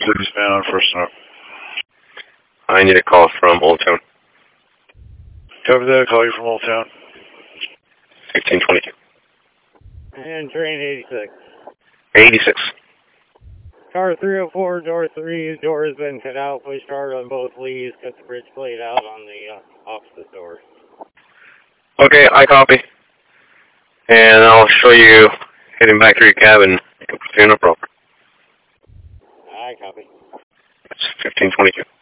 City's man on first up. I need a call from Old Town. Copy that. Call you from Old Town. 1622. And train 86. 86. Car 304, door 3, door has been cut out. Push hard on both leads. Cut the bridge plate out on the opposite door. Okay, I copy. And I'll show you heading back to your cabin. No problem. I copy. It's 1522.